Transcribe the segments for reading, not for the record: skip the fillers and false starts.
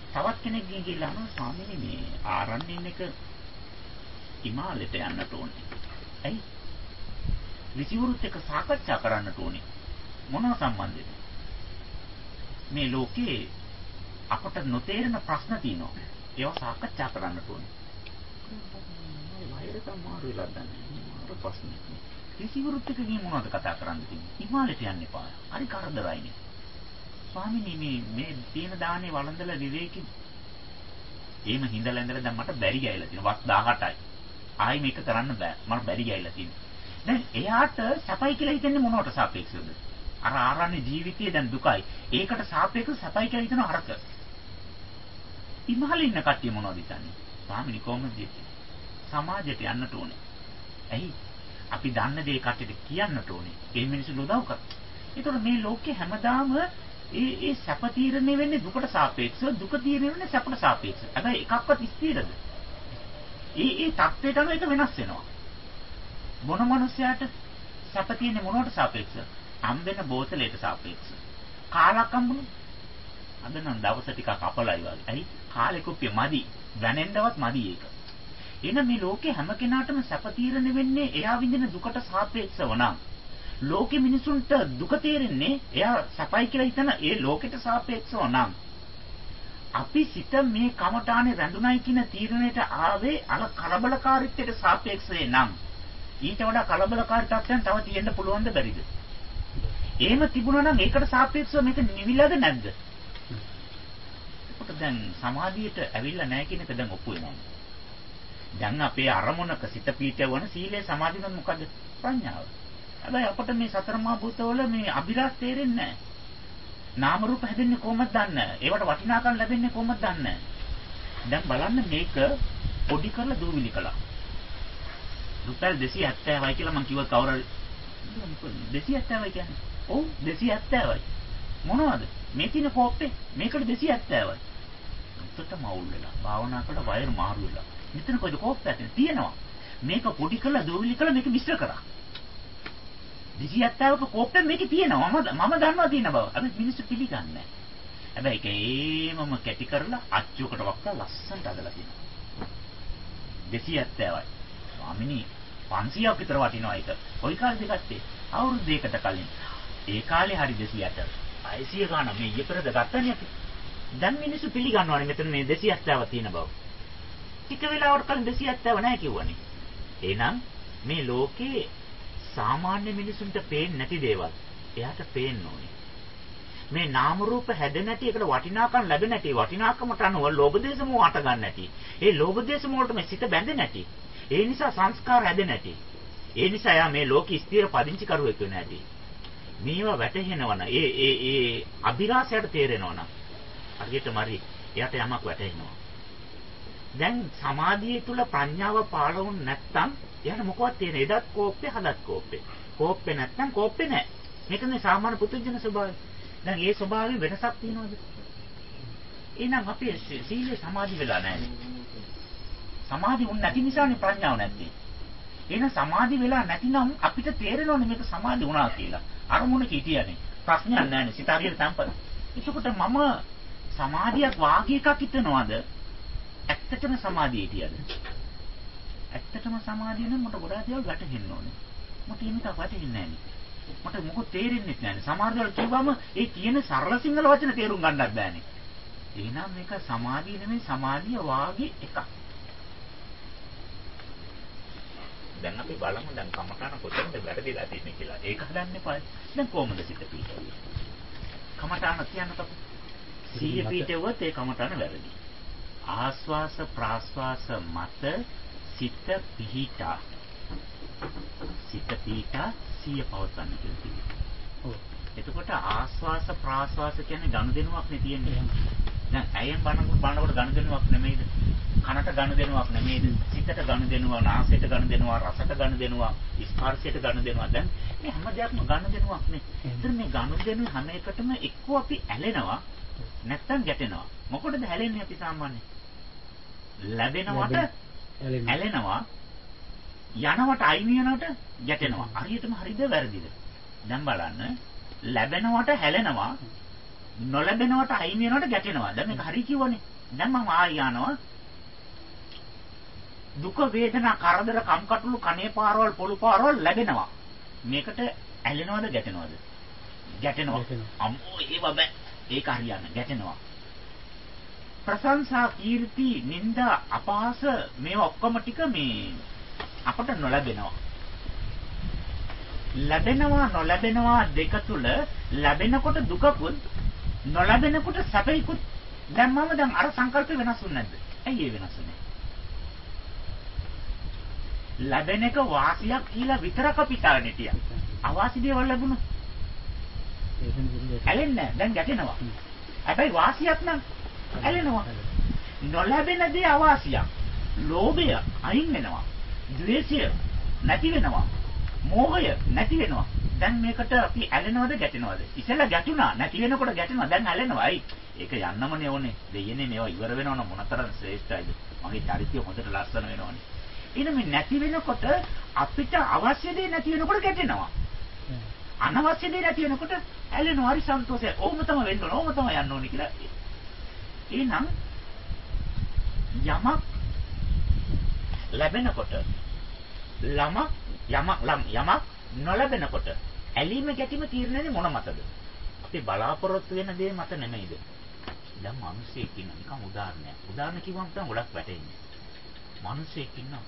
තවත් කෙනෙක් ගිහිල්ලා අහනවා ස්වාමීනි මේ ආරණ්‍යයෙන් එක හිමාලයට යන්නට ඕනේ. ඇයි? ඍෂිවරුත් එක්ක සාකච්ඡා කරන්නට ඕනේ. මොනවා සම්බන්ධද? මේ ලෝකේ අපට නොතේරෙන ප්‍රශ්න තියෙනවා. ඒවා සාකච්ඡා කරන්නට ඕනේ. වෛරය තමයි වෙලා දන්නේ. මාර ප්‍රශ්න. ඍෂිවරුත් එක්ක ගිහින් මොනවද කතා කරන්න තියෙන්නේ? හිමාලයට යන්න එපා. හරි කරදරයිනේ. ස්වාමීනි මේ තියෙන දානේ වළඳලා විවේකී. එහෙම හිඳලා ඉඳලා දැන් මට බැරි ගෑවිලා තියෙනවා. වස් 18යි. ආයි මේක කරන්න බෑ. මට බැරි ගෑවිලා තියෙනවා. දැන් එයාට සපයි කියලා හිතන්නේ මොනවට සාපේක්ෂවද? අර ආරණ්‍ය ජීවිතයේ දැන් දුකයි. ඒකට සාපේක්ෂව සපයි කියලා හිතන අරක. හිමාලේ ඉන්න කට්ටිය මොනවද හිතන්නේ? ස්වාමීනි කොහොමද ජීවිතේ? සමාජයට යන්නට ඕනේ. ඇයි? අපි දන්න දේ කට්ටියට කියන්නට ඕනේ. ඒ මිනිස්සු උදව් කරා. ඒතකොට මේ ලෝකේ හැමදාම ඒ සැප තීරණය වෙන්නේ දුකට සාපේක්ෂව, දුක තීරණය වෙන්නේ සැපට සාපේක්ෂව. හැබැයි එකක්වත් ස්ථිරද? ඒ තත්ත්වයට අනුව ඒක වෙනස් වෙනවා. මොන මනුස්සයාට සැප තියෙන්නේ මොනවට සාපේක්ෂව? හම්බෙන බෝතලයට සාපේක්ෂව. කාලක් හම්බුනේ. අද නම් දවස් ටිකක් අපලයි වගේ. ඇයි? කාලේ කුප්පිය මදි. වැනෙන්නවත් මදි ඒක. එහෙනම් මේ ලෝකේ හැම කෙනාටම සැප තීරණය වෙන්නේ එයා විඳින දුකට සාපේක්ෂව නම්. ලෝකෙ මිනිසුන්ට දුක තේරෙන්නේ එයා සැපයි කියලා හිතන ඒ ලෝකෙට සාපේක්ෂව නම්. අපි සිත මේ කමඨානේ රැඳුණයි කියන තීරණයට ආවේ අර කලබලකාරීත්වයට සාපේක්ෂව නම්. ඊට වඩා කලබලකාරී තත්ත්වයන් තව තියෙන්න පුළුවන්ද බැරිද? එහෙම තිබුණා නම් ඒකට සාපේක්ෂව මේක නිවිලාද නැද්ද? ඒකට දැන් සමාධියට ඇවිල්ලා නැහැ කියන එක දැන් ඔප්පු වෙනවා. දැන් අපේ අරමුණක සිත පීඨවන සීලේ සමාධියම මොකද? ප්‍රඥාව. හැබැයි අපිට මේ සතර මහා භූතවල මේ අභිලාෂ තේරෙන්නේ නැහැ. නාම රූප හැදෙන්නේ කොහොමද දන්නේ නැහැ. ඒවට වටිනාකම් ලැබෙන්නේ කොහොමද දන්නේ නැහැ. දැන් බලන්න මේක පොඩි කරලා දූවිලි කළා. රුපියල් 270යි කියලා මම කිව්වා කවුරු 270යි කියන්නේ. ඔව් 270යි. මොනවද? මේ තියෙන කෝප්පේ මේකට 270යි. උත්තර මවුල් වෙලා භාවනා කරලා වයර් මාරු වෙලා. මෙතන කොයිද කෝප්පයක් තියෙනවා. මේක පොඩි කරලා දූවිලි කරලා මේක මිශ්‍ර කරා. 270ක කෝප්පෙන් මේකේ තියෙනවා. මම දන්නවා තියෙන බව. අපි මිනිස්සු පිළිගන්නේ නැහැ. හැබැයි ඒක ඒමම කැටි කරලා අච්චුවකට වක්කලා ලස්සනට අදලා තියෙනවා. 270යි. ස්වාමිනී 500ක් විතර වටිනවා ඒක. කොයි කාලෙද ගත්තේ? අවුරුදු දෙකකට කලින්. ඒ කාලේ හරි 208. 600 ගාන මේ ඊපෙරද ගත්තනේ අපි. දැන් මිනිස්සු පිළිගන්නවානේ මෙතන මේ 270 තියෙන බව. ටික වෙලාවකට කලින් 270 නැහැ කිව්වනේ. එහෙනම් මේ ලෝකේ සාමාන්‍ය මිනිසුන්ට පේන්නේ නැති දේවල් එයාට පේන්න ඕනේ. මේ නාම රූප හැදෙන්නේ නැති එකට වටිනාකම් ලැබෙන්නේ නැති වටිනාකමට අනුව ලෝභ දේශ මොහ අට ගන්න නැති. ඒ ලෝභ දේශ මොහලට මේ සිත බැඳෙන්නේ නැති. ඒ නිසා සංස්කාර හැදෙන්නේ නැති. ඒ නිසා යා මේ ලෝකෙ ස්ථිර පදිංචි කරුවෙක් වෙන්නේ නැති. මේවා වැටහෙනවන ඒ අභිලාෂයට තේරෙනවන හරියටම හරි එයාට යමක් වැටහෙනවා. දැන් සමාධිය තුල ප්‍රඥාව පාලවුන් නැත්තම් එයාට මොකවත් තේරෙන්නේ එදත් කෝප්පේ හදත් කෝප්පේ. කෝප්පේ නැත්තම් කෝප්පේ නැහැ. මේක මේ සාමාන්‍ය පුදුජන ස්වභාවය. දැන් ඒ ස්වභාවයේ වෙනසක් තියෙනවද? එහෙනම් අපේ සීලේ සමාධි වෙලා නැහැ. සමාධි වුණ නැති නිසානේ ප්‍රඥාව නැත්තේ. එහෙනම් සමාධි වෙලා නැතිනම් අපිට තේරෙනවනේ මේක සමාධි වුණා කියලා. අරමුණ කීතියනේ. ප්‍රශ්නයක් නැහැනේ. සිත හරියට තැම්පත්. එතකොට මම සමාධියක් වාගේ එකක් හිතනවාද? ඇත්තටම සමාධිය හිටියද? ඇත්තටම සමාධිය නම් මට ගොඩාක් දේවල් වැටහෙන්න ඕනේ. මට මේක වැටහෙන්නේ නැහැනේ. මට මොකද තේරෙන්නේ නැහැනේ. සමහර දේවල් කිව්වම ඒ කියන සරල සිංහල වචන තේරුම් ගන්නත් බෑනේ. එහෙනම් මේක සමාධිය නෙමෙයි සමාධිය වාගේ එකක්. දැන් අපි බලමු දැන් කමඨාන කොතනද වැරදිලා තියෙන්නේ කියලා. ඒක හදන්න එපා. දැන් කොහොමද සිත පිටවෙන්නේ? කමඨාන කියනකොට සීය පිටවෙවත් ඒ කමඨාන වැරදි. ආස්වාස ප්‍රාස්වාස මත සිත පිහිටා. සිත පිහිටා සිය පවත්වන්න කියලා. ඔව්. එතකොට ආස්වාස ප්‍රාස්වාස කියන්නේ ගනුදෙනුවක් නේ තියෙන්නේ. දැන් ඇයෙන් බලනකොට ගනුදෙනුවක් නෙමෙයිද? කනට ගනුදෙනුවක් නෙමෙයිද? සිතට ගනුදෙනුවක්, නාසයට ගනුදෙනුවක්, රසට ගනුදෙනුවක්, ස්පර්ශයට ගනුදෙනුවක්. දැන් මේ හැම දෙයක්ම ගනුදෙනුවක් නේ. ඒතර මේ ගනුදෙනු හැම එකටම එක්කෝ අපි ඇලෙනවා නැත්තම් ගැටෙනවා. මොකටද ඇලෙන්නේ අපි සාමාන්‍යයෙන්? ලැබෙනවට ඇලෙනවා, යනවට අයිමි වෙනවට ගැටෙනවා. හරියටම හරිද වැරදිද? දැන් බලන්න. ලැබෙනවට හැලෙනවා, නොලැබෙනවට අයිමි වෙනවට ගැටෙනවා. දැන් මේක හරි කියවනේ. දැන් මම ආය යනවා දුක වේදනා කරදර කම්කටොළු කනේ පාරවල් පොළු පාරවල් ලැබෙනවා. මේකට ඇලෙනවද ගැටෙනවද? ගැටෙනවා. අම්මෝ ඒව බෑ. ඒක හරියන්නේ ගැටෙනවා. ප්‍රශංසා කීර්ති නිന്ദා අපහාස මේවා ඔක්කොම ටික මේ අපට නොලැබෙනවා. ලැබෙනවා නොලැබෙනවා දෙක තුල ලැබෙනකොට දුකකුත් නොලැබෙනකොට සැපයිකුත් දැම්මම දැන් අර සංකල්ප වෙනස් වෙන්නේ නැද්ද? ඇයි ඒ වෙනස් වෙන්නේ? ලැබෙන එක වාසියක් කියලා විතරක් අපි හිතාගෙන හිටියා. අවාසි දේවල් ලැබුණොත් ඇලෙන්නේ දැන් ගැටෙනවා. හැබැයි වාසියක් නම් ඇලෙනවා. නොලැබෙන දේ අවාසියක්. ලෝභය අයින් වෙනවා. ද්වේෂය නැති වෙනවා. මෝහය නැති වෙනවා. දැන් මේකට අපි ඇලෙනවද ගැටෙනවද? ඉතල ගැටුණා නැති වෙනකොට ගැටෙනවා. දැන් ඇලෙනවා. අයි ඒක යන්නමනේ ඕනේ. දෙයනේ මේවා ඉවර වෙනවනම් මොනතරම් ශ්‍රේෂ්ඨයිද? මගේ චරිතය හොඳට ලස්සන වෙනවනේ. එහෙනම් මේ නැති වෙනකොට අපිට අවශ්‍ය දේ නැති වෙනකොට ගැටෙනවා. අනවශ්‍ය දේ නැති වෙනකොට ඇලෙනවා. හරි සන්තෝෂයි. ඕම තමයි වෙන්න ඕන. ඕම තමයි යන්න ඕනේ කියලා. එහෙනම් යමක් ලැබෙනකොට යමක් නොලැබෙනකොට ඇලීම ගැටීම තීරණය මොන මතද? අපි බලාපොරොත්තු වෙන දේ මත නෙමෙයිද? දැන් මිනිස්සෙක් ඉන්න නිකන් උදාහරණයක්. උදාහරණ කිව්වම තමයි ගොඩක් වැටෙන්නේ. මිනිස්සෙක් ඉන්නවා.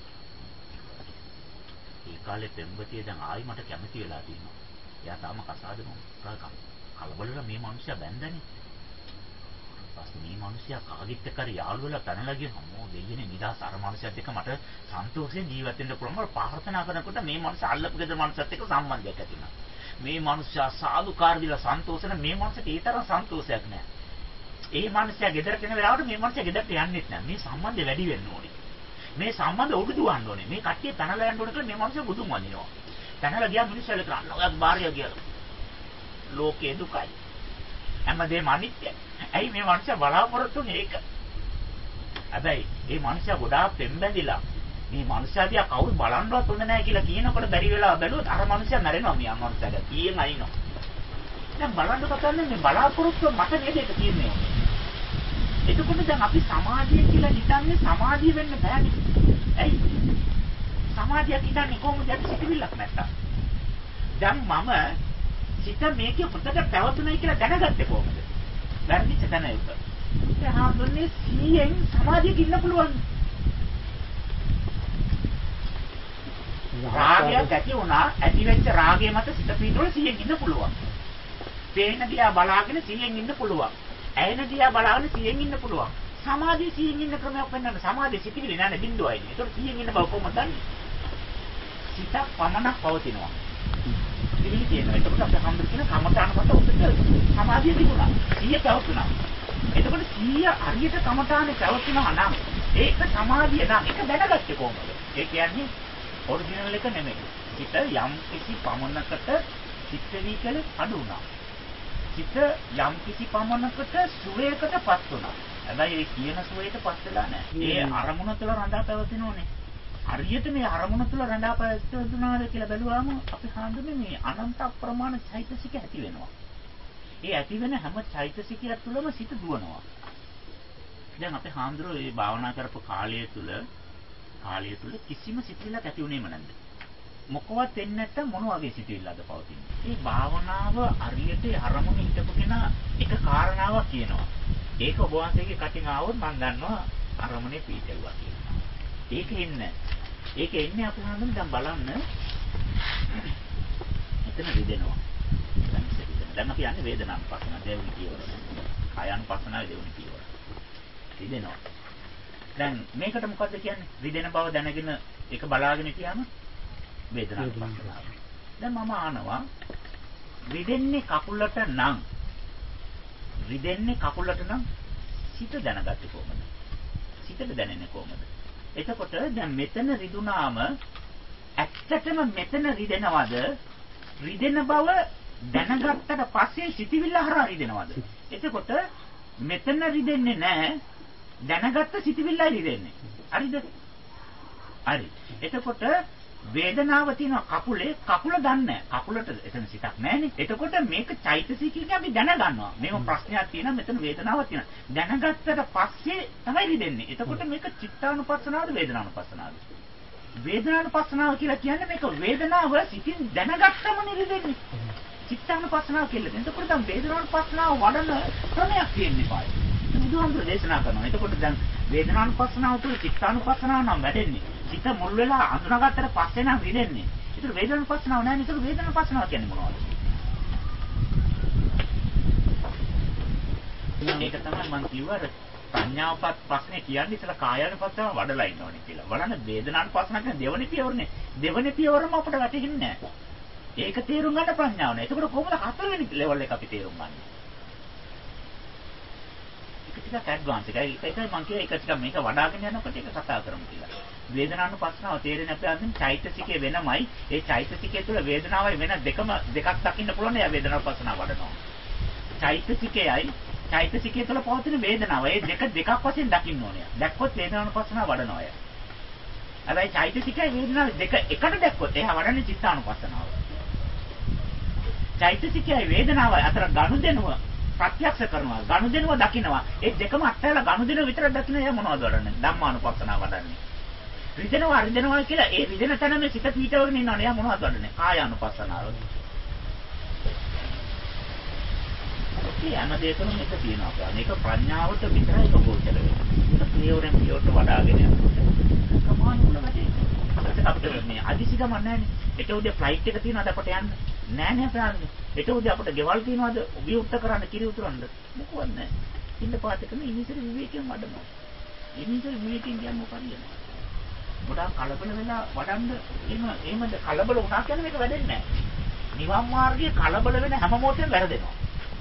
ඒ කාලේ පෙම්වතිය දැන් ආයි මට කැමති වෙලා තියෙනවා. එයා තාම කසාද මොකක්ද කලබලලා මේ මිනිස්සයා බැන්දනේ. ඊපස්සේ මේ මිනිස්සයා කාගෙත් එක්ක යාළු වෙලා පැනලා ගියා. අම්මෝ දෙයියනේ නිදාස් අර මිනිස්සයාත් එක්ක මට සන්තෝෂයෙන් ජීවත් වෙන්න පුළුවන්. මම ප්‍රාර්ථනා කරනකොට මේ මිනිස්සයා අල්ලපු ගෙදර මිනිස්සයාත් එක්ක සම්බන්ධයක් ඇති වුණා. මේ මිනිස්සයා සාදුකාර දීලා සන්තෝෂන මේ මිනිස්සට ඒ තරම් සන්තෝෂයක් නැහැ. ඒ මිනිස්සයා ගෙදරට එන වෙලාවට මේ මිනිස්සයා ගෙදරට යන්නෙත් නැහැ. මේ සම්බන්ධය වැඩි වෙන්න ඕනේ. මේ සම්බන්ධ උඩු දුවන්න ඕනේ. මේ කට්ටිය පැනලා යන්න ඕනේ කියලා මේ මිනිස්සු බුදුන් වඳිනවා. පැනලා ගියා මිනිස්සුල කරන්න ඔයත් බාහිර ගියා. ලෝකේ දුකයි. හැමදේම අනිත්‍යයි. ඇයි මේ මිනිස්සු බලාපොරොත්තුනේ ඒක? හැබැයි මේ මිනිස්සු ගොඩාක් පෙම්බැඳිලා මේ මිනිස්සු දිහා කවුරු බලන්නවත් හොඳ නැහැ කියලා කියනකොට බැරි වෙලා බැලුවොත් අර මිනිස්සු මැරෙනවා මේ මිනිස්සුට. කීයෙන් අයිනෝ. දැන් බලන්න කතන්නේ මේ බලාපොරොත්තු මට නේද ඒක තියෙන්නේ. එතකොට දැන් අපි සමාධිය කියලා හිතන්නේ සමාධිය වෙන්න බෑනේ. ඇයි? සමාධියක් හිතන්නේ කොහොමද? අපි සිතිවිල්ලක් නැත්තම්. දැන් මම සිත මේකේ හොඳට පැවතුනයි කියලා දැනගත්තේ කොහොමද? වැරදිච්ච තැන ඒක. එහා දුන්නේ 100න් සමාධියක ඉන්න පුළුවන්. රාගයක් ඇති වුණා, ඇති වෙච්ච රාගය මත සිත පීඩවල 100න් ඉන්න පුළුවන්. පේන දිහා බලාගෙන 100න් ඉන්න පුළුවන්. ඇයෙන දිහා බලාගෙන 100න් ඉන්න පුළුවන්. සමාධිය 100න් ඉන්න ක්‍රමයක් වෙන්නන්න සමාධිය සිතිවිලි නෑ බිඳුවයිනේ. ඒතකොට 100න් ඉන්න බව කොහොමද දන්නේ? සිත පමණක් පවතිනවා. සිතිවිලි තියෙනවා. ඒකට අපි හම්බ කියන කමඨානකට උත්තර සමාධිය තිබුණා. 100 පැවතුණා. එතකොට 100 හරියට කමඨානේ පැවතුණා නම් ඒක සමාධිය නම් ඒක දැනගත්තේ කොහොමද? ඒ කියන්නේ ඔරිජිනල් එක නෙමෙයි. සිත යම් කිසි පමණකට සිත් වීකල අඩු වුණා. සිත යම් කිසි පමණකට සුවයකටපත් වුණා. හැබැයි ඒ කියන සුවයටපත් වෙලා නැහැ. ඒ අරමුණ තුළ රඳා පැවතිනෝනේ. හරියට මේ අරමුණ තුළ රඳා පැවතුනාද කියලා බැලුවාම අපි හඳුන්නේ මේ අනන්ත අප්‍රමාණ චෛතසික ඇති වෙනවා. ඒ ඇති වෙන හැම චෛතසිකයක් තුළම සිත දුවනවා. දැන් අපි හඳුරෝ මේ භාවනා කරපු කාලය තුළ කිසිම සිතිවිල්ලක් ඇති වුණේම නැද්ද? මොකවත් වෙන්නේ නැත්තම් මොන වගේ සිතිවිල්ලක්ද පවතින්නේ? මේ භාවනාව හරියට අරමුණ හිටපු කෙනා එක කාරණාවක් කියනවා. ඒක ඔබ වහන්සේගේ කටින් ආවොත් මම දන්නවා අරමුණේ පිටේවා කියලා. ඒක එන්නේ අපි හඳුනන දැන් බලන්න. එතන රිදෙනවා. දැන් අපි යන්නේ වේදනානුපස්සන දෙවෙනි පියවර. කායानुපස්සනාවේ දෙවෙනි පියවර. රිදෙනවා. දැන් මේකට මොකද්ද කියන්නේ? රිදෙන බව දැනගෙන ඒක බලාගෙන හිටියාම වේදනානුපස්සනාව. දැන් මම ආනවා රිදෙන්නේ කකුලට නම් සිත දැනගත්තේ කොහොමද? සිතට දැනෙන්නේ කොහොමද? එතකොට දැන් මෙතන රිදුනාම ඇත්තටම මෙතන රිදෙනවද? රිදෙන බව දැනගත්තට පස්සේ සිතවිල්ල හරහා රිදෙනවද? එතකොට මෙතන රිදෙන්නේ නැහැ. දැනගත්ත සිතවිල්ලයි රිදෙන්නේ. හරිද? හරි. එතකොට වේදනාව තියෙන කකුලේ කකුල දන්නේ කකුලට එතන සිතක් නැහැනේ. එතකොට මේක චෛතසිකයෙන් අපි දැනගන්නවා. මේව ප්‍රශ්නයක් තියෙනවා මෙතන වේදනාවක් තියෙනවා. දැනගත්තට පස්සේ තමයි රිදෙන්නේ. එතකොට මේක චිත්තානුපස්සනාවද වේදනානුපස්සනාවද? වේදනානුපස්සනාව කියලා කියන්නේ මේක වේදනාව සිතින් දැනගත්තම නෙරිදෙන්නේ. චිත්තානුපස්සනාව කියලා. එතකොට දැන් වේදනානුපස්සනාව වඩන ක්‍රමයක් තියෙන්නේ පායි. බුදුහාමුදුරේ දේශනා කරනවා. එතකොට දැන් වේදනානුපස්සනාව තුළ චිත්තානුපස්සනාව නම් වැඩෙන්නේ. චිත්ත මුල් වෙලා අඳුනගත්තට පස්සේ නම් රිදෙන්නේ. ඒතර වේදනානුපස්සනාව නැහැ. ඒතර වේදනානුපස්සනාව කියන්නේ මොනවද? ඒක තමයි මම කිව්වා ප්‍රඥාවපත් ප්‍රශ්නේ කියන්නේ ඉතල කායानुපස්සනාව වඩලා ඉන්න ඕනේ කියලා. බලන්න වේදනානුපස්සනාව කියන්නේ දෙවෙනි පියවරනේ. දෙවෙනි පියවරම අපිට වැටහෙන්නේ නැහැ. ඒක තේරුම් ගන්න ප්‍රඥාව නෑ. එතකොට කොහොමද හතරවෙනි ලෙවල් එක අපි තේරුම් ගන්නේ? ඒක ටිකක් ඇඩ්වාන්ස් එකයි. ඒකයි මම කියේ ඒක ටිකක් මේක වඩාගෙන යනකොට ඒක කතා කරමු කියලා. වේදනානුපස්සනාව තේරෙන්නේ අපේ අඳින් චෛතසිකයේ වෙනමයි. ඒ චෛතසිකයේ තුල වේදනාවයි වෙන දෙකක් දකින්න පුළුවන්. ඒ වේදනානුපස්සනාව වඩනවා. චෛතසිකයේ තුල පවතින වේදනාව. ඒ දෙකක් වශයෙන් දකින්න ඕනේ. දැක්කොත් වේදනානුපස්සනාව වඩනවා අය. හැබැයි චෛතසිකයේ වේදනාව දෙක එකට දැක්කොත් එහා වඩන්නේ චිත්තානුපස්සනාව. චෛතසිකයේ වේදනාව අතර ගනුදෙනුව ප්‍රත්‍යක්ෂ කරනවා. ගනුදෙනුව දකිනවා. ඒ දෙකම අත්හැරලා ගනුදෙනුව විතර දකින්න එයා මොනවද වඩන්නේ? ධම්මානුපස්සනාව වඩන්නේ. රිදෙනවා කියලා ඒ රිදෙන තැන මේ සිත පීඩවගෙන ඉන්නවනේ. එයා මොනවද වඩන්නේ? කායානුපස්සනාව. ඒ හැම දෙයකම මේක තියෙනවා. මේක ප්‍රඥාවට විතරයි ගෝචර වෙන්නේ. ඒක පියවරෙන් පියවරට වඩාගෙන යනකොට කමාන වල වැඩි. අපිට මේ අදිසි ගමන් නැහැනේ. ඒක උදේ ෆ්ලයිට් එක තියෙනවද අපට යන්න? නෑ ප්‍රාණි. ඒක උදේ අපිට ගෙවල් තියෙනවද? විවුර්ත කරන්න කිරි උතුරන්න. මොකවත් නෑ. ඉන්න පාතකම ඉනිසර විවේකයෙන් වඩනවා. ඉනිසර විවේකයෙන් කියන්නේ මොකක්ද? ගොඩාක් කලබල වෙලා වඩන්න එහෙමද කලබල වුණා කියන්නේ මේක වැඩෙන්නේ නෑ. නිවන් මාර්ගයේ කලබල වෙන හැම මොහොතෙම වැරදෙනවා.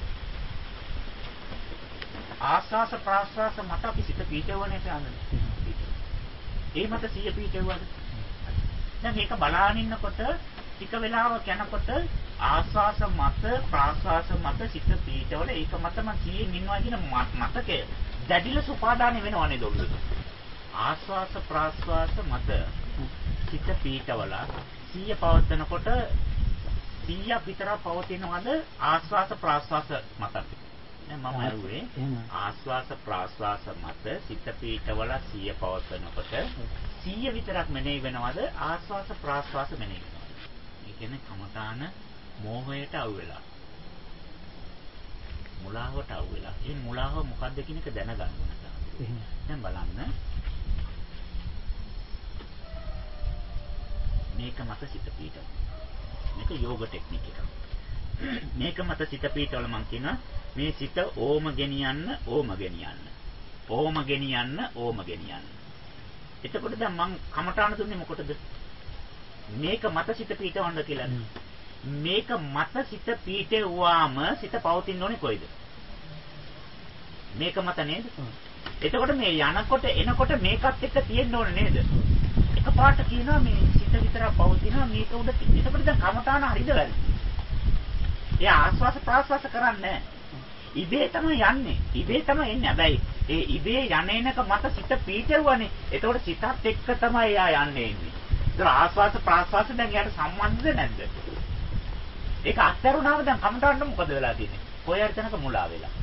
ආස්වාස ප්‍රාස්වාස මත අපි සිත පීඨවන්නේ ප්‍රාණි. ඒ මත සිය පීඨවද? දැන් මේක බලාගෙන ඉන්නකොට ටික වෙලාවක් යනකොට ආස්වාස මත ප්‍රාස්වාස මත සිත පීඨවල ඒක මතම සියෙන් ඉන්නවා කියන මතකය දැඩිලස උපාදාන වෙනව නේද ඔළුවේ? ආස්වාස ප්‍රාස්වාස මත සිත පීඨවල සිය පවත්නකොට 100ක් විතර පවතිනවද ආස්වාස ප්‍රාස්වාස මත? දැන් මම අරුවේ ආස්වාස ප්‍රාස්වාස මත සිත පීඨවල සිය පවත්නකොට 100 විතරක් මෙනෙහි වෙනවද ආස්වාස ප්‍රාස්වාස මෙනෙහි වෙනවද? ඒ කියන්නේ කමඨාන මෝහයට අවු වෙලා. මුලාවට අවු වෙලා. මේ මුලාව මොකද්ද කියන එක දැනගන්න ඕන. දැන් බලන්න. මේක මත සිත පීඨව. මේක යෝග ටෙක්නික් එකක්. මේක මත සිත පීඨවල මම කියනවා මේ සිත ඕම ගෙනියන්න ඕම ගෙනියන්න. ඕම ගෙනියන්න ඕම ගෙනියන්න. එතකොට දැන් මම කමඨාන දුන්නේ මොකටද? මේක මත සිත පීඨවන්න කියලා. මේක මත සිත පීඨෙව්වාම සිත පවතින්න ඕනේ කොයිද? මේක මත නේද? එතකොට මේ යනකොට එනකොට මේකත් එක්ක තියෙන්න ඕනේ නේද? එකපාරට කියනවා මේ සිත විතරක් පවතිනවා මේක උඩ. එතකොට දැන් කමඨාන හරිද වැරදි? එයා ආස්වාස ප්‍රාස්වාස කරන්නේ නැහැ. ඉබේ තමයි යන්නේ. ඉබේ තමයි එන්නේ. හැබැයි ඒ ඉබේ යන්නේනක මත සිත පීඨෙව්වනේ. එතකොට සිතත් එක්ක තමයි එයා යන්නේ ඉන්නේ. ඒතර ආස්වාස ප්‍රාස්වාස දැන් එයාට සම්බන්ධද නැද්ද? ඒක අත්හැරුණාම දැන් කමටහන්න මොකද වෙලා තියෙන්නේ? කොයි හරි තැනක මුලා වෙලා.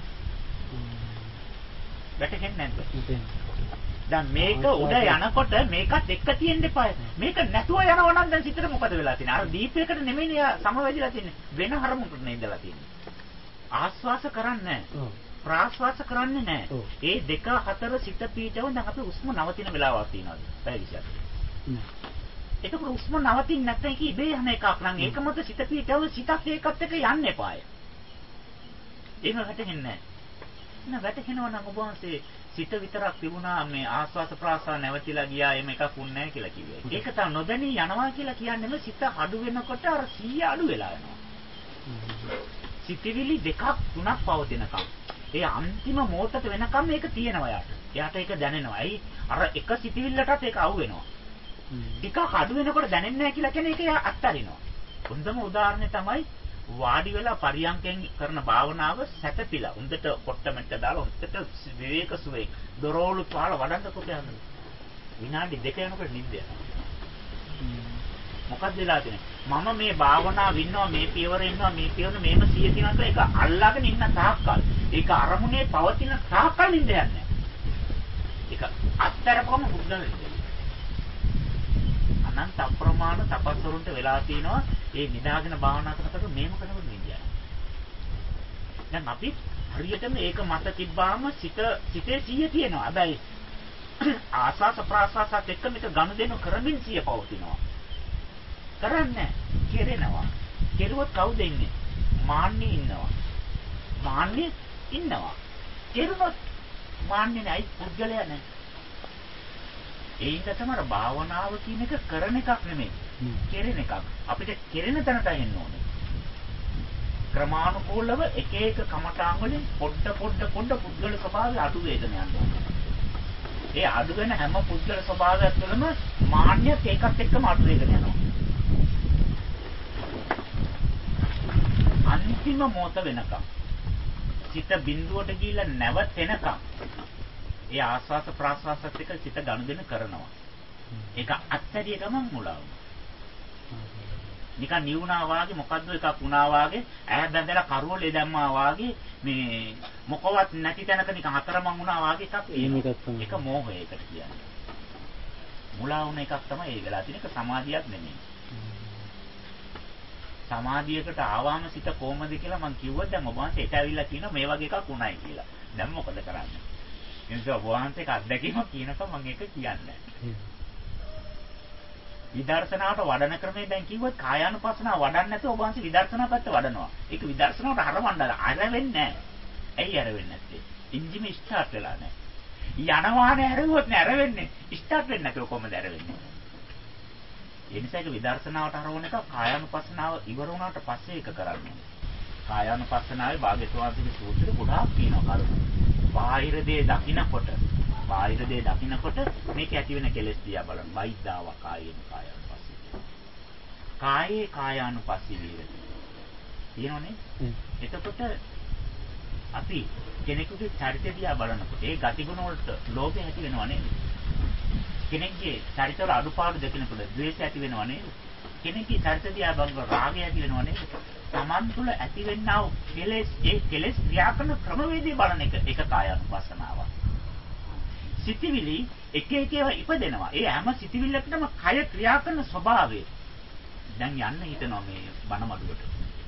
වැටෙන්නේ නැද්ද? දැන් මේක උඩ යනකොට මේකත් එක්ක තියෙන්න එපා. මේක නැතුව යනවා නම් දැන් සිතට මොකද වෙලා තියෙන්නේ? අර දීපයකට නෙමෙයි සමවැදිලා තියෙන්නේ. වෙන හරමුකට නේ ඉඳලා තියෙන්නේ. ආස්වාස කරන්නේ නැහැ. ප්‍රාස්වාස කරන්නේ නැහැ. ඒ දෙක හතර සිත පීඨව දැන් අපි උස්ම නවතින වෙලාවක් තියෙනවාද? පැය 20ක්. එතකොට උස්ම නවතින්නේ නැත්නම් ඒක ඉබේ යන එකක් නම් ඒක මත සිත පීඨව සිතක් ඒකත් එක්ක යන්න එපාය. ඒක වැටෙන්නේ නැහැ. නෑ වැටෙනවා නම් ඔබ වහන්සේ සිත විතරක් තිබුණා මේ ආස්වාස ප්‍රාස්වාස නැවතිලා ගියා එම එකක් වුන්නේ නැහැ කියලා කිව්වේ. ඒක තමයි නොදැනී යනවා කියලා කියන්නේම සිත අඩු වෙනකොට අර 100 අඩු වෙලා යනවා. සිතවිලි දෙකක් තුනක් පවතිනකම්. ඒ අන්තිම මොහොතට වෙනකම් මේක තියෙනවා යාට. එයාට ඒක දැනෙනවා. ඇයි අර එක සිතවිල්ලටත් ඒක අවු වෙනවා. ටිකක් අඩු වෙනකොට දැනෙන්නේ නැහැ කියලා කියන්නේ ඒක අත්තරිනවා. හොඳම උදාහරණය තමයි වාඩි වෙලා පරියන්කෙන් කරන භාවනාව සැතපිලා. හොඳට කොට්ටමෙට්ට දාලා හොඳට විවේක සුවේ. දොරවලු පාල වඩන්න කොට යනවා. විනාඩි 2 යනකොට නිින්ද යනවා. මොකක්ද වෙලා තියෙන්නේ? මම මේ භාවනාව ඉන්නවා මේ පියවර ඉන්නවා මේ පියවර මේම 100 තියෙනවා කියලා ඒක අල්ලාගෙන ඉන්න තාක්කල් ඒක අරමුණේ පවතින තාක්කල් ඉඳ යන්නේ. ඒක අත්තරපම බුද්ධලෙන්නේ. අනන්ත අප්‍රමාණ තපස්වරුන්ට වෙලා තියෙනවා ඒ නිදාගෙන භාවනා කරනකොට මේම කරනකොට නිදියන. දැන් අපි හරියටම ඒක මත තිබ්බාම සිතේ 100 තියෙනවා. හැබැයි ආස්වාස ප්‍රාස්වාසත් එක්ක මේක ගනුදෙනු කරමින් 100 පවතිනවා. කරන්නේ කෙරෙනවා. කෙරුවොත් කවුද ඉන්නේ? මාන්නේ ඉන්නවා. මාන්නේ ඉන්නවා. කෙරුවොත් මාන්නේ නැයි පුද්ගලයා නැහැ. ඒක තමයි භාවනාව කියන එක කරන එකක් නෙමෙයි. කෙරෙන එකක්. අපිට කෙරෙන තැනට එන්න ඕනේ. ක්‍රමානුකූලව එක එක කමඨාන් වලින් පොඩ පුද්ගල ස්වභාවය අඩු වේදන යනවා. ඒ අඩු වෙන හැම පුද්ගල ස්වභාවයක් තුළම මාන්නයත් ඒකත් එක්කම අඩු වේදන යනවා. අන්තිම මොහොත වෙනකම් සිත බිඳුවට ගිහිල්ලා නැවතෙනකම් ඒ ආස්වාස ප්‍රාස්වාසත් එක්ක සිත ගනුදෙනු කරනවා. ඒක අත්හැරිය ගමන් මුලාව. නිකන් නිවුණා වාගේ මොකද්ද එකක් වුණා වාගේ ඈ බැඳලා කරවලේ දැම්මා වාගේ මේ මොකවත් නැති තැනක නිකන් හතරමං වුණා වාගේ එකක් ඒක මෝහයකට කියන්නේ. මුලා වුණ එකක් තමයි ඒ වෙලා තියෙන එක සමාධියක් නෙමෙයි. සමාධියකට ආවම සිත කොහමද කියලා මම කිව්වොත් දැන් ඔබ වහන්සේ එට ඇවිල්ලා කියනවා මේ වගේ එකක් උණයි කියලා. දැන් මොකද කරන්නේ? ඒ නිසා ඔබ වහන්සේක අත්දැකීමක් කියනකම් මම ඒක කියන්නේ නැහැ. විදර්ශනාවට වඩන ක්‍රමය දැන් කිව්වොත් කායානුපස්සනාව වඩන්න නැතුව ඔබ වහන්සේ විදර්ශනා පැත්ත වඩනවා. ඒක විදර්ශනාවට හරවන්න අර වෙන්නේ නැහැ. ඇයි අර වෙන්නේ නැත්තේ? එන්ජිම ස්ටාර්ට් වෙලා නැහැ. යනවානේ හැරුවොත් නෑ අර වෙන්නේ. ස්ටාර්ට් වෙන්නේ නැතුව කොහොමද අර වෙන්නේ? ඒ නිසා ඒක විදර්ශනාවට හරවන එක කායානුපස්සනාව ඉවර වුණාට පස්සේ ඒක කරන්නේ. කායානුපස්සනාවේ භාග්‍යවතුන් වහන්සේගේ සූත්‍රය ගොඩාක් තියෙනවා කරුණු. බාහිර දේ දකින්නකොට මේක ඇති වෙන කෙලෙස් දිහා බලන්න. වෛද්දාව කායානුපස්සී. කායේ කායානුපස්සී විරති. තියෙනවනේ. එතකොට අපි කෙනෙකුගේ චරිතය දිහා බලනකොට ඒ ගතිගුණ වලට ලෝභය ඇති වෙනව නේද? කෙනෙක්ගේ චරිතවල අඩුපාඩු දකිනකොට ද්වේෂය ඇති වෙනව නේද? කෙනෙක්ගේ චරිත දිහා බලනකොට රාගය ඇති වෙනව නේද? Taman තුල ඇතිවෙනා වූ කෙලෙස් ඒ කෙලෙස් ක්‍රියා කරන ක්‍රමවේදය බලන එක කායානුපස්සනාව. සිතිවිලි එක එක ඒවා ඉපදෙනවා. ඒ හැම සිතිවිල්ලකටම කය ක්‍රියා කරන ස්වභාවය. දැන් යන්න හිතනවා මේ බණමඩුවට.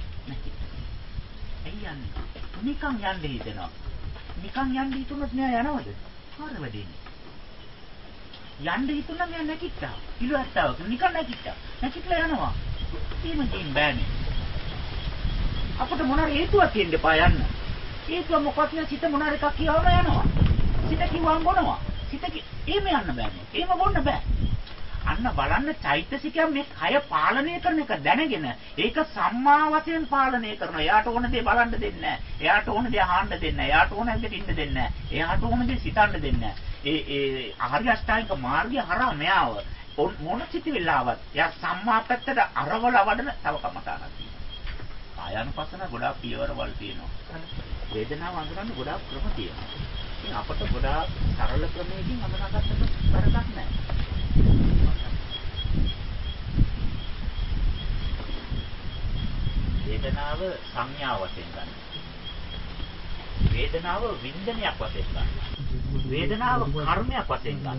ඇයි යන්නේ? නිකන් යන්න හිතෙනවා. නිකන් යන්න හිතුනොත් මෙයා යනවද? හර වෙදෙන්නේ. යන්න හිතුනම මෙයා නැකිට්ටා. කිලුවට්ටාවක නිකන් නැකිට්ටා. නැකිටලා යනවා. එහෙම දෙන්න බෑනේ. අපිට මොනවා හේතුවක් තියෙන්න එපා යන්න. හේතුව මොකක්ද සිත මොනවා එකක් කියවම යනවා. සිත කිව්වම බොනවා. එහෙම යන්න බෑනේ. එහෙම බොන්න බෑ. අන්න බලන්න චෛතසිකයන් මේ කය පාලනය කරන එක දැනගෙන ඒක සම්මා වශයෙන් පාලනය කරනවා. එයාට ඕන දේ බලන්න දෙන්නේ නැහැ. එයාට ඕන දේ අහන්න දෙන්නේ නැහැ. එයාට ඕන හැටියට ඉන්න දෙන්නේ නැහැ. එයාට ඕන දේ සිතන්න දෙන්නේ නැහැ. ඒ ආර්ය අෂ්ටාංගික මාර්ගය හරහා මෙයාව මොන සිතිවිල්ලාවත් එයා සම්මා පැත්තට අරවල වඩන තව කමතාවක් තියෙනවා. කායानुපස්සන ගොඩාක් පියවරවල් තියෙනවා. වේදනාව අඳුරන්න ගොඩාක් ක්‍රම තියෙනවා. ඉතින් අපට ගොඩාක් සරල ක්‍රමයකින් අඳුනාගත්තට වරදක් නැහැ. වේදනාව සංඥා වශයෙන් ගන්න. වේදනාව වින්දනයක් වශයෙන් ගන්න. වේදනාව කර්මයක් වශයෙන් ගන්න.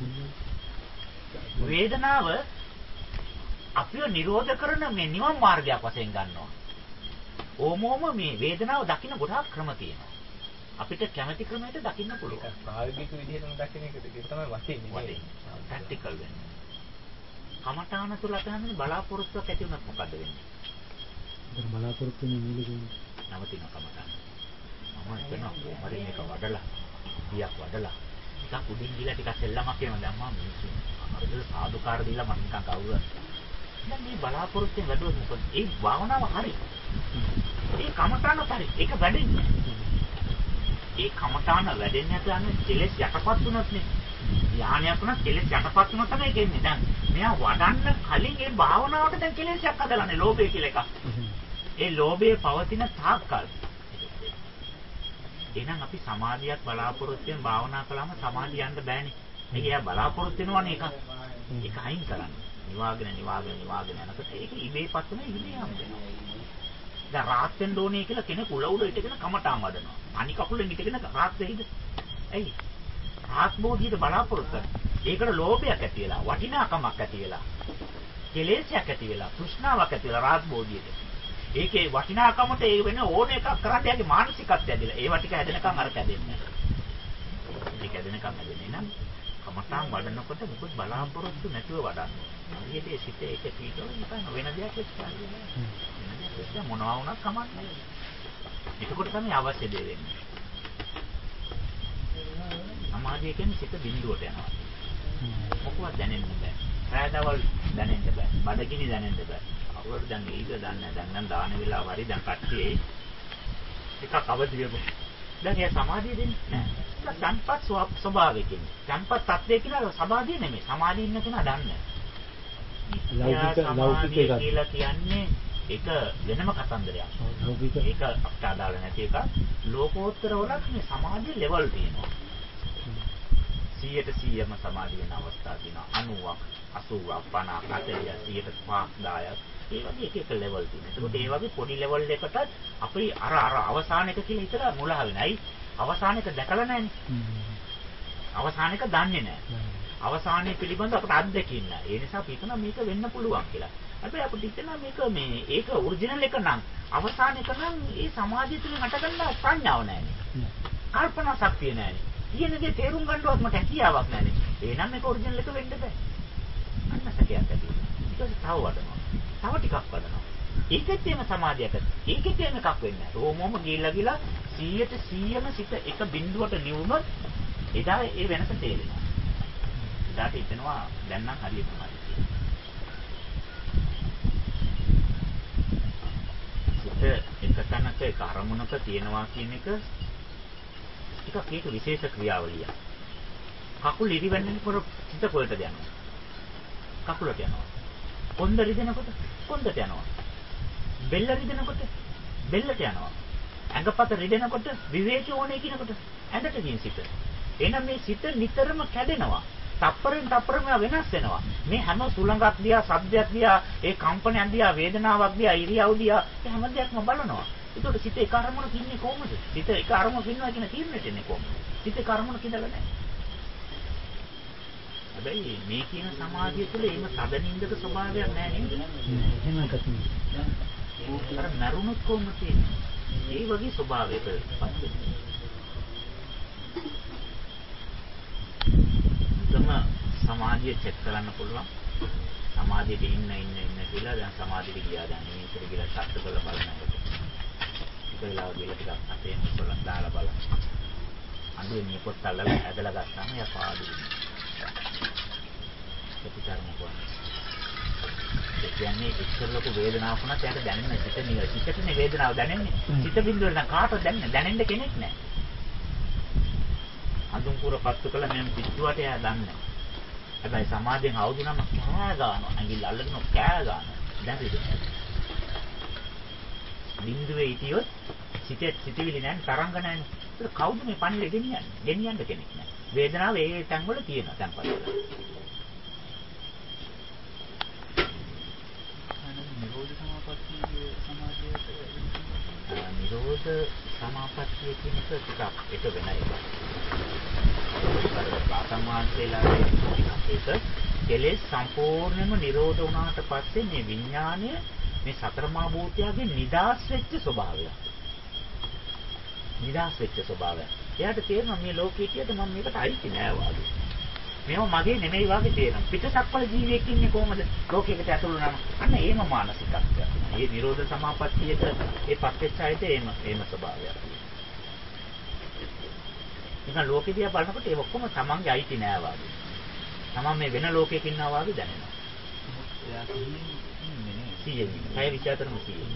වේදනාව අපිව නිරෝධ කරන මේ නිවන් මාර්ගයක් වශයෙන් ගන්නවා. ඕමෝම මේ වේදනාව දකින්න ගොඩාක් ක්‍රම තියෙනවා. අපිට කැමති ක්‍රමයකට දකින්න පුළුවන්. ප්‍රායෝගික විදිහටම දකින්න එක තමයි වශයෙන් ප්‍රැක්ටිකල් වෙන්නේ. කමඨාන තුල අපහන්නේ බලාපොරොත්තුවක් ඇති වුණත් මොකද වෙන්නේ? බලාපොරොත්තු නෙමෙයි නවතින කමඨාන. මම හිතනවා කොහොමද මේක වඩලා, ගියක් වඩලා, ටිකක් උඩින් ගිහලා ටිකක් සෙල්ලමක් කරනවා දැන් මම මිනිස්සු. අරද සාදුකාර දීලා මම නිකන් කවුරුද? දැන් මේ බලාපොරොත්තුෙන් වැඩුවොත් මොකද? ඒ භාවනාව හරි. ඒ කමඨාන හරි. ඒක වැඩෙන්නේ. ඒ කමඨාන වැඩෙන්නේ නැත්නම් කෙලෙස් යටපත් වුණොත් නේ. ධානයක් වුණා කෙලෙස් යටපත් වුණා තමයි කියන්නේ. දැන් මෙයා වඩන්න කලින් ඒ භාවනාවට දැන් කෙලෙස්යක් හදලානේ ලෝභය කියලා එකක්. ඒ ලෝභයේ පවතින තාක්කල්. එහෙනම් අපි සමාධියක් බලාපොරොත්තුෙන් භාවනා කළාම සමාධිය යන්න බෑනේ. එයා බලාපොරොත්තු වෙනවනේ එකක්. ඒක අයින් කරන්න. නිවාගෙන යනකොට ඒක ඉබේපත් වෙන ඉබේ යම් වෙනවා. දැන් රාත් වෙන්න ඕනේ කියලා කෙනෙක් උල උඩ ඉඳගෙන කමටාම් වඩනවා. අනික කකුලෙන් ඉඳගෙන රාත් වෙයිද? ඇයි? රාත් බෝධියට බලාපොරොත්තු වෙනවා. ඒකට ලෝභයක් ඇති වෙලා, වටිනාකමක් ඇති වෙලා, කෙලෙසයක් ඇති වෙලා, තෘෂ්ණාවක් ඇති වෙලා රාත් බෝධියට. ඒකේ වටිනාකමට ඒ වෙන ඕන එකක් කරන්න යාගේ මානසිකත්වය ඇදලා. ඒවා ටික හැදෙනකම් අර කැදෙන්නේ නැහැ. ඒක හැදෙනකම් හැදෙන්නේ නම් කමඨාන් වඩනකොට මොකද බලාපොරොත්තු නැතුව වඩන්නේ. ඊයේ සිට ඒක පිටවෙන නිකන් වෙන දෙයක් එක්ක මොනවා වුණත් කමක් නැහැ. ඒකකොට තමයි අවශ්‍ය දේ වෙන්නේ. සමාධිය කියන්නේ සිත බිඳුවට යනවා. මොකවත් දැනෙන්නේ නැහැ. රාදවල් දැනෙන්න බෑ. බඩගිනි දැනෙන්න බෑ. අවුරුදු දැන් ඊට දන්නේ දැන් නම් දාන වෙලාව හරි දැන් කට්ටියේ එකක් අවදි වෙමු. දැන් ඒ සමාධිය දෙන්නේ නැහැ. ඒක සංපත් ස්වභාවයකින්. සංපත් තත්ත්වය කියලා සමාධිය නෙමෙයි. සමාධිය ඉන්න කෙනා දන්නේ. ලෞකික කියලා කියන්නේ ඒක වෙනම කතන්දරයක්. ඒක අපට අදාළ නැති එක. ලෝකෝත්තර වලත් මේ සමාධිය ලෙවල් තියෙනවා. 100%ම සමාධිය වෙන අවස්ථා තියෙනවා. 90ක් 80ක් 50ක් 40ක් 10ක් ඒ වගේ එක එක ලෙවල් තියෙනවා. ඒකට ඒ වගේ පොඩි ලෙවල් එකකට අපි අර අවසාන එක කියලා හිතලා මුලා වෙනයි. අවසාන එක දැකලා නැහැනේ. අවසාන එක දන්නේ නැහැ. අවසානයේ පිළිබඳ අපට අත්දැකීම් නැහැ. ඒ නිසා අපි හිතනවා මේක වෙන්න පුළුවන් කියලා. හැබැයි අපිට හිතෙනවා මේක ඒක ඔරිජිනල් එක නම් අවසාන එක නම් ඒ සමාධිය තුළ හටගන්න ප්‍රඥාව නැහැනේ. කල්පනා ශක්තිය නැහැනේ. කියන දේ තේරුම් ගන්නවත් මට හැකියාවක් නැහැනේ. එහෙනම් මේක ඔරිජිනල් එක වෙන්න බෑ. අන්න සැකයක් ඇති වෙනවා. ඊට පස්සේ තව වඩනවා. තව ටිකක් වඩනවා. ඒකෙත් එම සමාධියක් ඇති. ඒකෙත් එම එකක් වෙන්නේ නැහැ. ඕමම ගිහිල්ලා 100%ම සිත එක බිඳුවට නිවුනොත් එදා ඒ වෙනස තේරෙනවා. එදාට හිතෙනවා දැන් නම් හරියට තමයි. සිත එක තැනක එක අරමුණක තියෙනවා කියන එක ටිකක් ඒක විශේෂ ක්‍රියාවලියක්. කකුල් ඉරිවෙන්නකොට සිත කොහෙටද යනවා? කකුලට යනවා. කොන්ද රිදෙනකොට කොන්දට යනවා. බෙල්ල රිදෙනකොට බෙල්ලට යනවා. ඇඟපත රිදෙනකොට විවේකී ඕනේ කියනකොට ඇඟට ගින් සිත. එහෙනම් මේ සිත නිතරම කැඩෙනවා. තප්පරෙන් තප්පරම වෙනස් වෙනවා. මේ හැම සුළඟක් දිහා, ශබ්දයක් දිහා, ඒ කම්පනයක් දිහා, වේදනාවක් දිහා, ඉරියව් දිහා ඒ හැම දෙයක්ම බලනවා. ඒකට සිත එක අරමුණක ඉන්නේ කොහොමද? සිත එක අරමුණක ඉන්නවා කියන තීරණයට එන්නේ කොහොමද? සිත එක අරමුණක ඉඳලා නැහැ. හැබැයි මේ කියන සමාධිය තුළ එහෙම සදනින්දක ස්වභාවයක් නැහැ නේද? එහෙමකට නෙවෙයි. අර නරුණුත් කොහොමද තියෙන්නේ? ඒ වගේ ස්වභාවයකපත් වෙනවා. තම සමාධිය චෙක් කරන්න පුළුවන්. සමාධියට ඉන්න කියලා දැන් සමාධියට ගියා දැන් මේකට ගිහලා ශක්ත බල බලනකොට. ඒක වෙලාව ගිහලා ටිකක් අපේ මුසලක් දාලා බලන්න. අඳුරේ මේ පොත් අල්ලලා ඇදලා ගත්තාම එයා පාඩු වෙනවා. ප්‍රතිචාරම කරනවා. ඒ කියන්නේ ඉස්සරලක වේදනාවක් වුණත් එයාට දැනෙන්නේ සිතේ වේදනාව දැනෙන්නේ. සිත බිඳුවල නම් කාටවත් දැනෙන්න කෙනෙක් නැහැ. අඳුන් කුර පත්තු කළ මම පිටුවට එයා දන්නේ. හැබැයි සමාධියෙන් අවුදුනම කෑ ගන්නවා. ඇඟිල්ල අල්ලගෙන කෑ ගන්නවා. දැන් රිදෙනවා. බිඳුවේ හිටියොත් සිතවිලි නැහැ, තරංග නැහැ. ඒක කවුද මේ පණිවිඩ ගෙනියන්නේ? ගෙනියන්න කෙනෙක් නැහැ. වේදනාව ඒ තැන් වල තියෙනවා තැන්පත් වෙලා. නිරෝධ සමාපත්තියේ සමාධියට නිරෝධ සමාපත්තිය කියන එක ටිකක් එක වෙන එකක්. ඒක කෙලෙස් සම්පූර්ණයෙන්ම නිරෝධ වුණාට පස්සේ මේ විඥාණය මේ සතර මහා භූතයන්ගේ නිදාස් වෙච්ච ස්වභාවය. නිදාස් වෙච්ච ස්වභාවය. එයාට තේරෙනවා මේ ලෝකයේ කියට මම මේකට අයිති නෑ වාගේ. මේව මගේ නෙමෙයි වාගේ තේරෙනවා. පිටසක්වල ජීවියෙක් ඉන්නේ කොහමද? ලෝකයකට ඇතුළු වුණාම අන්න ඒම මානසිකත්වය. මේ නිරෝධ සමාපත්තියට ඒ පත්‍ච්ඡායයට ඒම ස්වභාවයක්. නිකන් ලෝකෙ දිහා බලනකොට ඒ ඔක්කොම තමන්ගේ අයිති නෑ වාගේ. තමන් මේ වෙන ලෝකයක ඉන්නවා වාගේ දැනෙනවා. එයා කියන්නේ නේ. සියයෙන්. කය විචාතරම සියයෙන්.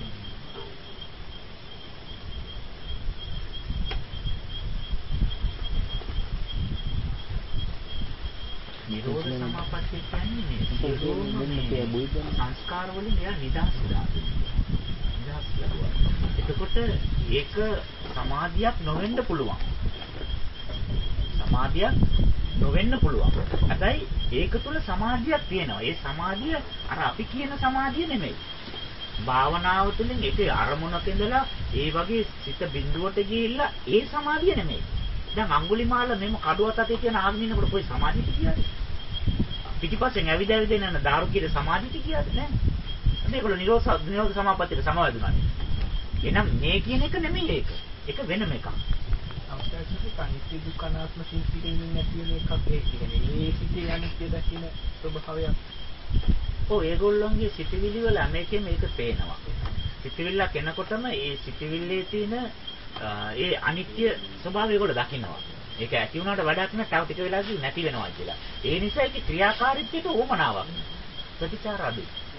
නිරෝධ සමාපත්තිය කියන්නේ සංස්කාර වලින් එයා නිදහස් වෙනවා. නිදහස් වෙනවා. එතකොට ඒක සමාධියක් නොවෙන්න පුළුවන්. සමාධියක් නොවෙන්න පුළුවන්. හැබැයි ඒක තුල සමාධියක් තියෙනවා. ඒ සමාධිය අර අපි කියන සමාධිය නෙමෙයි. භාවනාව තුළින් ඒක අරමුණක ඉඳලා ඒ වගේ සිත බිඳුවට ගිහිල්ලා ඒ සමාධිය නෙමෙයි. දැන් අඟුලිමාල මෙම කඩුවත් අතේ තියන ආගෙන ඉන්නකොට කොයි සමාධියද කියන්නේ? පිටිපස්සෙන් ඇවිද යන දාරුකීර සමාධියද කියන්නේ නැහැ. මේගොල්ලෝ නිරෝධ සමාපත්තියට සමවැදුනානේ. එහෙනම් මේ කියන එක නෙමෙයි ඒක. ඒක වෙනම එකක්. අවශ්‍යයි අනිත්‍ය දුක්ඛ අනාත්ම සිතිවිලි නැති වෙන එකක් ඒ කියන්නේ මේ සිතේ අනිත්‍ය දකින්න ස්වභාවයක්. ඔව් ඒගොල්ලන්ගේ සිතිවිලි වල මේකේ මේක පේනවා. සිතිවිල්ලක් එනකොටම ඒ සිතිවිල්ලේ තියෙන ඒ අනිත්‍ය ස්වභාවය ඒගොල්ලෝ දකින්නවා. ඒක ඇති වුණාට වැඩක් නෑ තව ටික වෙලාවකින් නැති වෙනවා කියලා. ඒ නිසා ඒකේ ක්‍රියාකාරීත්වයට උවමනාවක්. ප්‍රතිචාර අඩුයි.